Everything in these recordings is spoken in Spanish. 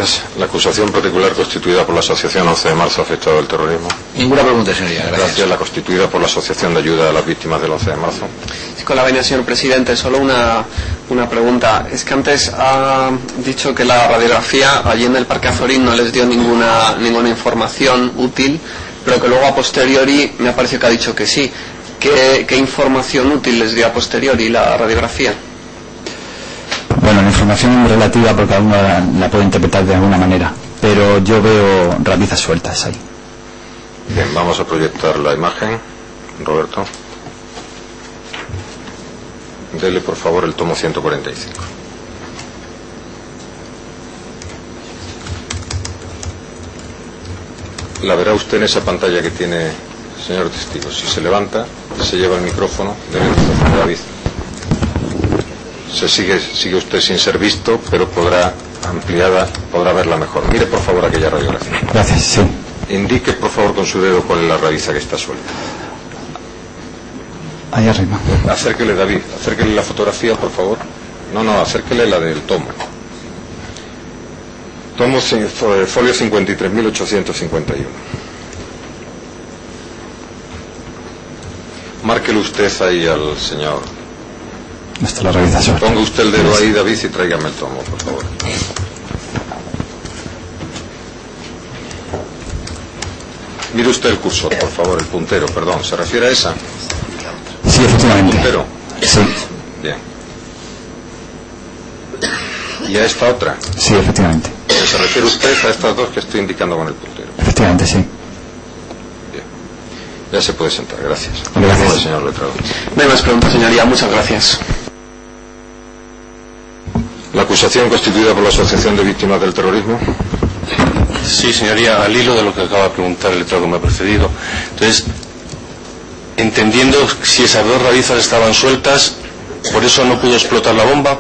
La acusación particular constituida por la Asociación 11 de Marzo afectado del terrorismo. Ninguna pregunta, señoría. Gracias. La constituida por la Asociación de Ayuda a las Víctimas del 11 de Marzo. Sí, con la venia, señor presidente, solo una pregunta. Es que antes ha dicho que la radiografía allí en el Parque Azorín no les dio ninguna información útil, pero que luego a posteriori me ha parecido que ha dicho que sí. ¿Qué información útil les dio a posteriori la radiografía? Bueno, la información es muy relativa porque cada uno la puede interpretar de alguna manera, pero yo veo rabizas sueltas ahí. Bien, vamos a proyectar la imagen. Roberto. Dele, por favor, el tomo 145. La verá usted en esa pantalla que tiene, señor testigo. Si se levanta, se lleva el micrófono. Dele el micrófono, David. Sigue usted sin ser visto, pero podrá verla mejor. Mire, por favor, aquella radiografía. Gracias, sí. Indique, por favor, con su dedo cuál es la rabiza que está suelta. Ahí arriba. Acérquele, David. Acérquele la fotografía, por favor. No, acérquele la del tomo. Tomo folio 53.851. Márquele usted ahí al señor. Esta es la realización. Ponga usted el dedo ahí, David, y tráigame el tomo, por favor. Mire usted el cursor, por favor, el puntero, perdón. ¿Se refiere a esa? Sí, efectivamente. ¿El puntero? Sí. Bien. ¿Y a esta otra? Sí, efectivamente. ¿Se refiere usted a estas dos que estoy indicando con el puntero? Efectivamente, sí. Bien. Ya se puede sentar, gracias. Gracias. Señor letrado. No hay más preguntas, señoría. Muchas gracias. La acusación constituida por la Asociación de Víctimas del Terrorismo. Sí, señoría, al hilo de lo que acaba de preguntar el letrado que me ha precedido. Entonces, entendiendo si esas dos rabizas estaban sueltas, ¿por eso no pudo explotar la bomba?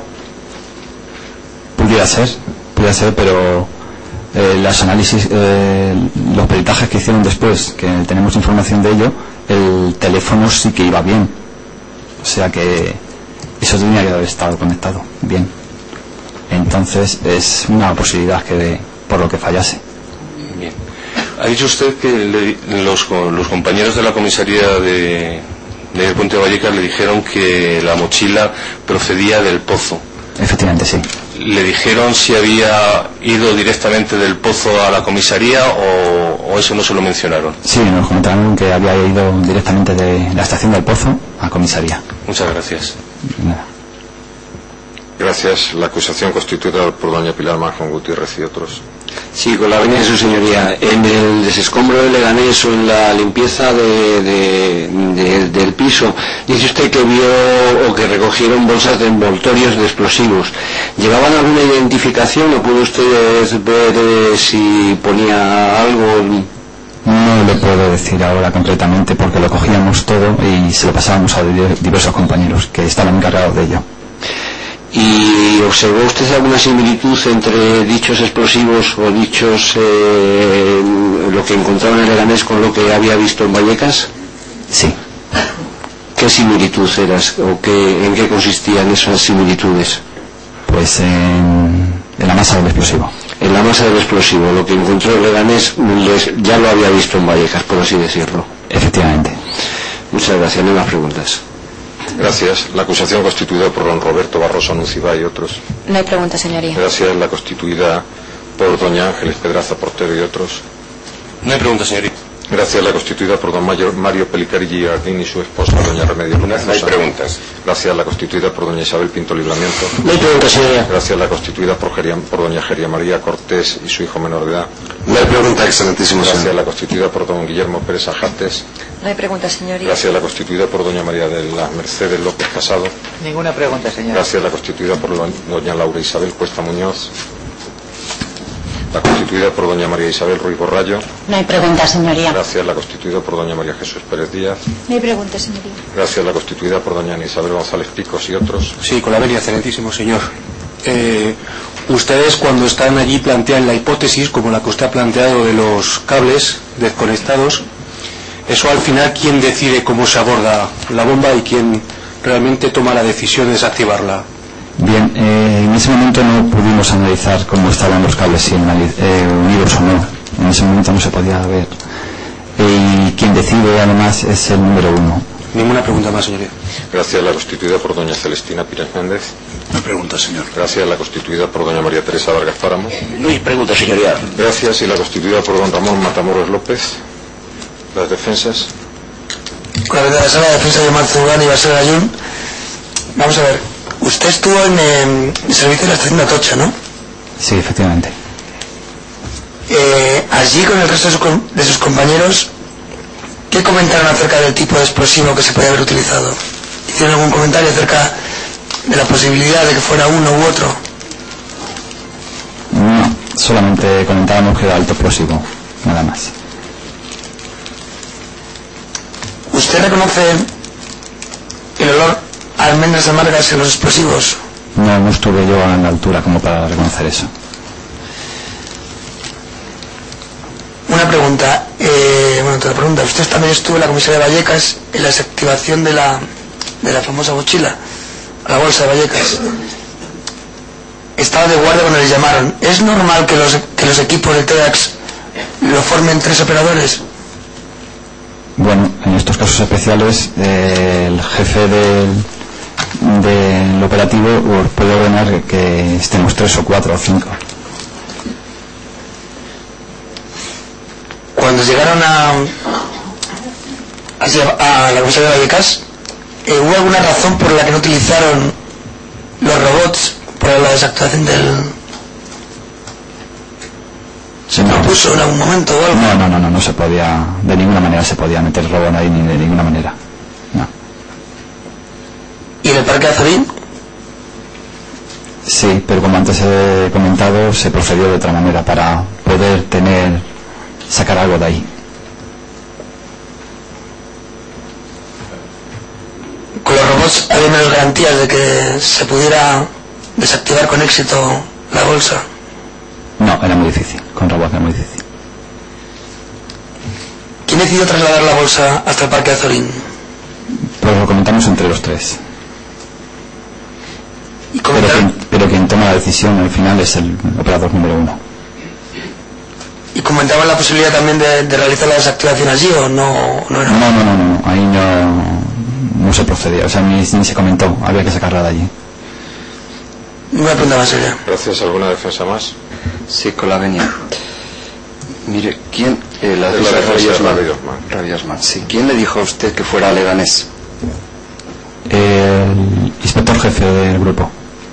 Pudiera ser, pero los análisis, los peritajes que hicieron después, que tenemos información de ello, el teléfono sí que iba bien. O sea que eso tenía que haber estado conectado bien. Entonces es una posibilidad que por lo que fallase. Bien. Ha dicho usted que los compañeros de la comisaría de Puente de Vallecas le dijeron que la mochila procedía del pozo. Efectivamente, sí. ¿Le dijeron si había ido directamente del pozo a la comisaría o eso no se lo mencionaron? Sí, nos comentaron que había ido directamente de la estación del pozo a comisaría. Muchas gracias. Nada. Gracias. La acusación constituida por doña Pilar Manjón Gutiérrez y otros. Sí, con la venia de su señoría. En el desescombro de Leganés o en la limpieza del piso, dice usted que vio o que recogieron bolsas de envoltorios de explosivos. ¿Llevaban alguna identificación o pudo usted ver si ponía algo? No le puedo decir ahora concretamente porque lo cogíamos todo y se lo pasábamos a diversos compañeros que estaban encargados de ello. ¿Y observó usted alguna similitud entre dichos explosivos o dichos lo que encontraron en Leganés con lo que había visto en Vallecas? Sí. ¿Qué similitud eras o en qué consistían esas similitudes? Pues en la masa del explosivo. En la masa del explosivo, lo que encontró en Leganés ya lo había visto en Vallecas, por así decirlo. Efectivamente. Muchas gracias, no hay más preguntas. Gracias. La acusación constituida por don Roberto Barroso Nucibá y otros. No hay pregunta, señoría. Gracias. La constituida por doña Ángeles Pedraza Portero y otros. No hay pregunta, señoría. Gracias. La constituida por don Mario Pelicarilla Jardín y su esposa doña Remedio López. No hay preguntas. Gracias. La constituida por doña Isabel Pinto Libramiento. No hay pregunta, señoría. Gracias. La constituida por doña Geria María Cortés y su hijo menor de edad. No hay pregunta, excelentísimo señor. Gracias. La constituida por don Guillermo Pérez Ajates. No hay pregunta, señoría. Gracias. La constituida por doña María de las Mercedes López Casado. Ninguna pregunta, señor. Gracias. La constituida por doña Laura Isabel Cuesta Muñoz. La constituida por doña María Isabel Ruiz Borrallo. No hay pregunta, señoría. Gracias. La constituida por doña María Jesús Pérez Díaz. No hay pregunta, señoría. Gracias. La constituida por doña Ana Isabel González Picos y otros. Sí, con la venia, excelentísimo señor. Ustedes cuando están allí plantean la hipótesis, como la que usted ha planteado de los cables desconectados. Eso al final, ¿quién decide cómo se aborda la bomba y quién realmente toma la decisión de desactivarla? Bien, en ese momento no pudimos analizar cómo estaban los cables, si unidos o no. En ese momento no se podía ver. Y quien decide además es el número 1. Ninguna pregunta más, señoría. Gracias. La constituida por doña Celestina Pires Méndez. No hay pregunta, señor. Gracias. La constituida por doña María Teresa Vargas Páramo. No hay pregunta, señoría. Gracias. Y la constituida por don Ramón Matamoros López. Las defensas. Con la verdad, la defensa de Marzugán y Basel Ayun. Vamos a ver. Usted estuvo en el servicio de la estación de Atocha, ¿no? Sí, efectivamente. Allí, con el resto de sus compañeros, ¿qué comentaron acerca del tipo de explosivo que se podía haber utilizado? ¿Hicieron algún comentario acerca de la posibilidad de que fuera uno u otro? No, solamente comentábamos que era alto explosivo, nada más. ¿Usted reconoce el olor a almendras amargas en los explosivos? No estuve yo a la altura como para reconocer eso. Una pregunta, otra pregunta. Usted también estuvo en la comisaría de Vallecas en la desactivación de la famosa mochila, la bolsa de Vallecas. Estaba de guardia cuando les llamaron. ¿Es normal que los equipos de TEDx lo formen 3 operadores? Bueno, en estos casos especiales el jefe del operativo puede ordenar que estemos 3 o 4 o 5. Cuando llegaron a la comisaría de Vallecas, ¿hubo alguna razón por la que no utilizaron los robots para la desactivación del... ¿Se propuso en algún momento o algo? No se podía, de ninguna manera se podía meter robot ahí, ni de ninguna manera. No. ¿Y en el parque de Azorín? Sí, pero como antes he comentado, se procedió de otra manera para poder sacar algo de ahí. ¿Con los robots había menos garantías de que se pudiera desactivar con éxito la bolsa? No, era muy difícil, con robots era muy difícil. ¿Quién decidió trasladar la bolsa hasta el parque de Azorín? Pues lo comentamos entre los 3. ¿Y pero quien toma la decisión al final es el operador número 1. ¿Y comentaban la posibilidad también de realizar la desactivación allí o no era? No, ahí no se procedía, o sea, ni se comentó, había que sacarla de allí. Una pregunta más seria. Gracias. ¿Alguna defensa más? Sí, con la venia. Mire, ¿quién? La defensa de Ravi Osman. Sí, ¿quién le dijo a usted que fuera a Leganés? El inspector jefe del grupo.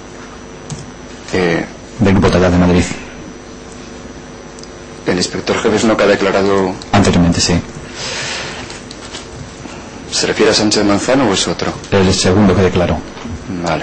Del grupo Talla de Madrid. ¿El inspector jefe es uno que ha declarado...? Anteriormente, sí. ¿Se refiere a Sánchez Manzano o es otro? El segundo que declaró. Vale.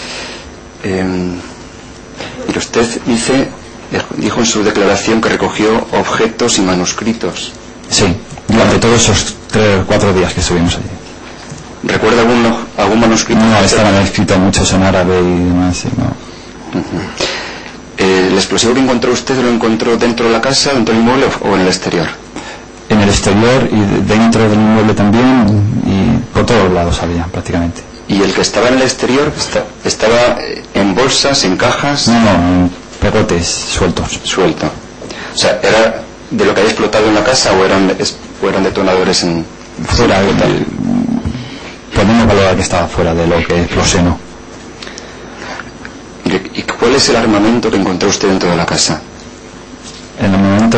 Y usted dijo en su declaración que recogió objetos y manuscritos. Sí, durante todos esos 3 o 4 días que estuvimos allí. ¿Recuerda algún manuscrito? No, estaban escritos muchos en árabe y demás, no. ¿El explosivo que encontró usted lo encontró dentro de la casa, dentro del inmueble o en el exterior? En el exterior y dentro del inmueble también, y por todos lados había prácticamente. ¿Y el que estaba en el exterior estaba en bolsas, en cajas? No, en pegotes sueltos. Suelto. O sea, ¿era de lo que había explotado en la casa o eran detonadores en... Fuera, podemos valorar que estaba fuera de lo que explosionó. ¿Y cuál es el armamento que encontró usted dentro de la casa? En el momento...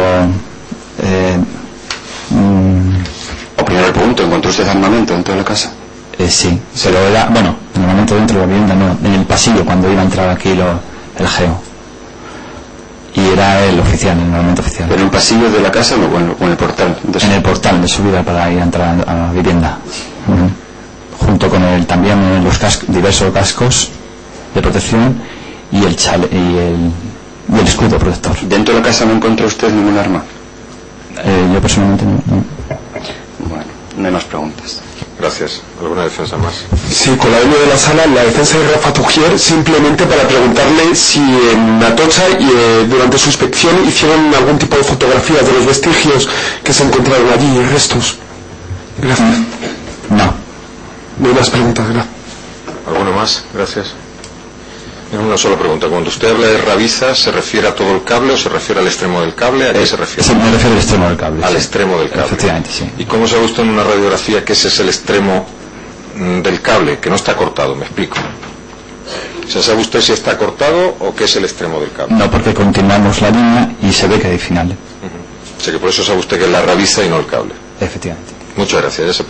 O primero el punto, ¿encontró usted armamento dentro de la casa? Sí, pero era, bueno, en el momento dentro de la vivienda no, en el pasillo cuando iba a entrar aquí el geo. Y era el oficial, el armamento oficial. ¿En el pasillo de la casa o en el portal? En el portal de subida para ir a entrar a la vivienda. Junto con también los diversos cascos de protección y el escudo protector. ¿Dentro de la casa no encontró usted ningún arma? Yo personalmente no. Bueno, no hay más preguntas. Gracias. ¿Alguna defensa más? Sí, con la dueña de la sala, la defensa de Rafa Tugier, simplemente para preguntarle si en Atocha y durante su inspección hicieron algún tipo de fotografía de los vestigios que se encontraron allí, restos. Gracias. No. No hay más preguntas, gracias. ¿Alguno más? Gracias. Una sola pregunta. Cuando usted habla de rabiza, ¿se refiere a todo el cable o se refiere al extremo del cable? ¿A qué se refiere? Sí, me refiero al extremo del cable. Al sí. extremo del cable. Efectivamente, sí. ¿Y cómo sabe usted en una radiografía que ese es el extremo del cable, que no está cortado? Me explico. O sea, ¿sabe usted si está cortado o qué es el extremo del cable? No, porque continuamos la línea y se ve que hay final. O sea, que por eso sabe usted que es la rabiza y no el cable. Efectivamente. Muchas gracias.